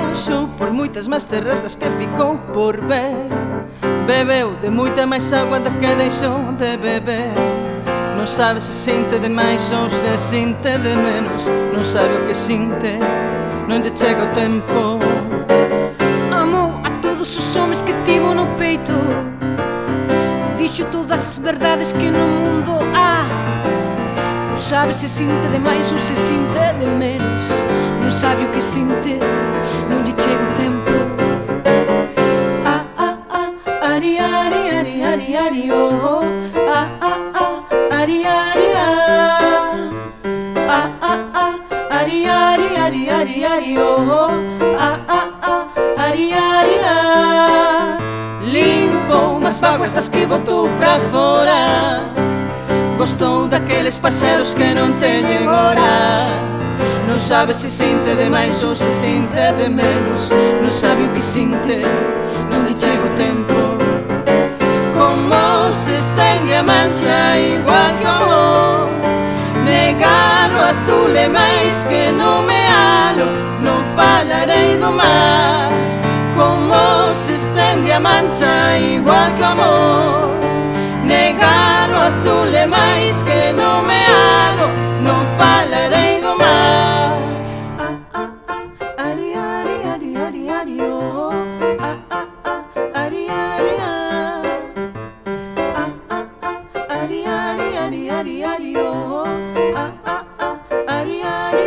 viaxou por moitas máis terras das que ficou por ver. Bebeu de moita máis agua da que deixou de beber. Non sabe se sinte de máis ou se sinte de menos. Non sabe o que sinte, non lle chega o tempo. Amou a todos os homes que tivo no peito, dixo todas as verdades que no mundo há. Non sabe se sinte de máis ou se sinte de menos. Non sabe o que sinte, non lle chega o tempo. Ari, ari, ari, ari, ari, oh. Ari, ari, ari, ari, ari, ari, ari, oh. Ari, ari, Limpou umas vaguas das que botou pra fora. Gostou daqueles paxeros que non teñen hora. Non sabe se sinte de máis ou se sinte de menos. Non sabe o que sinte, non lle chega o tempo. Como se estende a mancha igual que o amor. Negar o azul é máis que nomealo. Non falarei do mar. Como se estende a mancha igual que o amor. Negar o azul é máis que nomealo. Non falarei do mar. Ari, ari, ari, ari, ari, oh. Ari, ari, ari, ari, ari, ari, ari, oh. Ari, ari,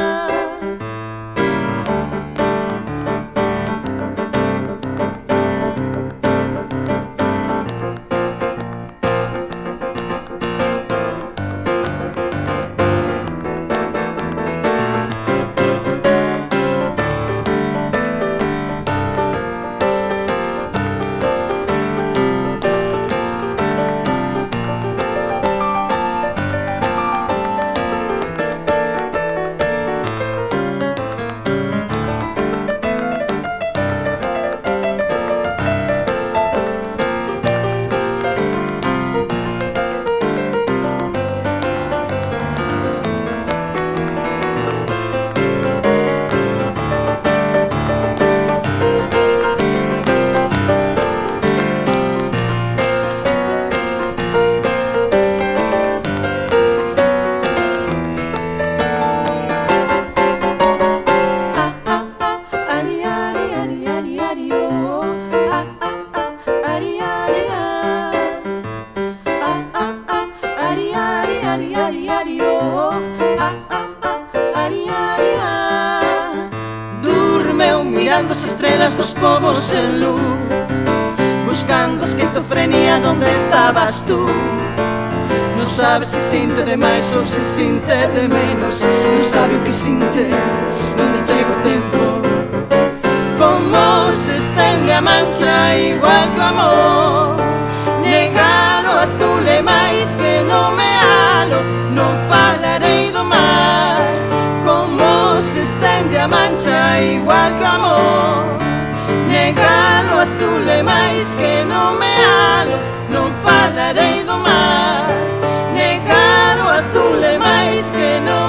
Durmeu mirando as estrelas dos povos en luz, buscando a esquizofrenia donde estabas tú. Non sabe se sinte de máis ou se sinte de menos. Non sabe o que sinte, non lle chega o tempo. Como se estende a mancha igual que o amor. Negar o azul é máis que nomealo. Non falarei do mar. Como se estende a mancha igual que o amor. Negar o azul é máis que nomealo. Non falarei do mar. Negar o azul é máis que nomealo.